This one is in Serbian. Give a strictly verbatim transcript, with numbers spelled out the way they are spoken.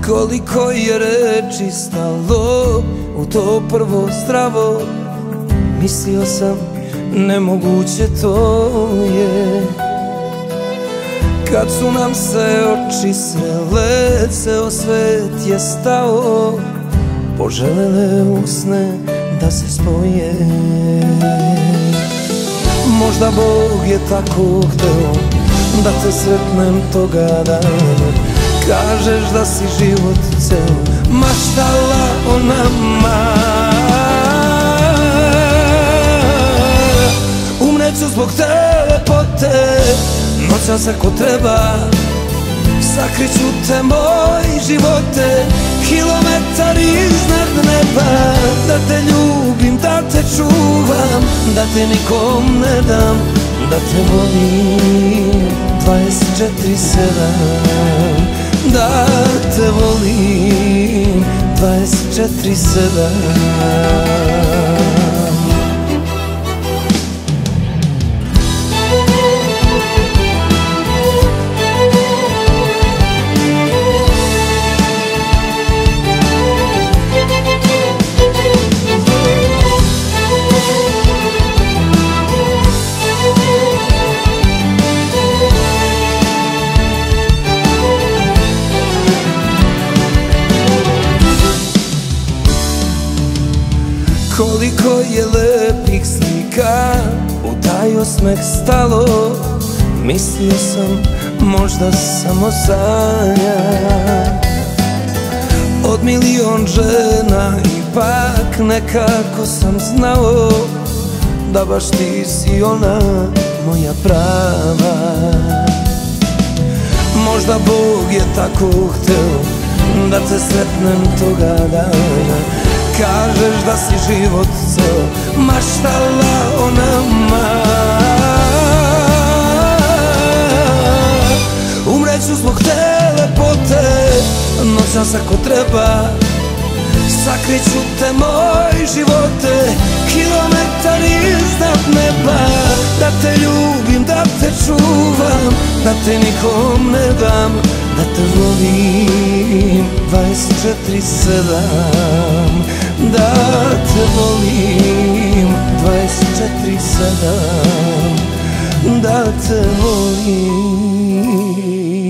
Koliko je reči stalo u to prvo zdravo, mislio sam nemoguće to je. Kad su nam se oči srele, ceo svet je stao, poželele usne da se spoje. Možda Bog je tako hteo da te sretnem toga dana. Kažeš da si život ceo maštala o nama. Umreću zbog te lepote, noćas ako treba, sakriću te moj živote, kilometar iznad neba. Da te ljubim, da te čuvam, da te nikom ne dam, da te volim dvadeset četiri sedam. Da te volim dvadeset četiri sedam. Koliko je lepih slika u taj osmeh stalo, mislio sam možda samo sanjam. Od milion žena ipak nekako sam znao da baš ti si ona moja prava. Možda Bog je tako hteo da te sretnem toga dana. Kažeš da si život ceo maštala o nama. Umreću zbog te lepote, noćas ako treba, sakriću te moj živote, kilometar iznad neba. Da te ljubim, da te čuvam, da te nikom ne dam, da te volim dvadeset četiri sedam. Da te volim dvadeset četiri sedam. Da te volim.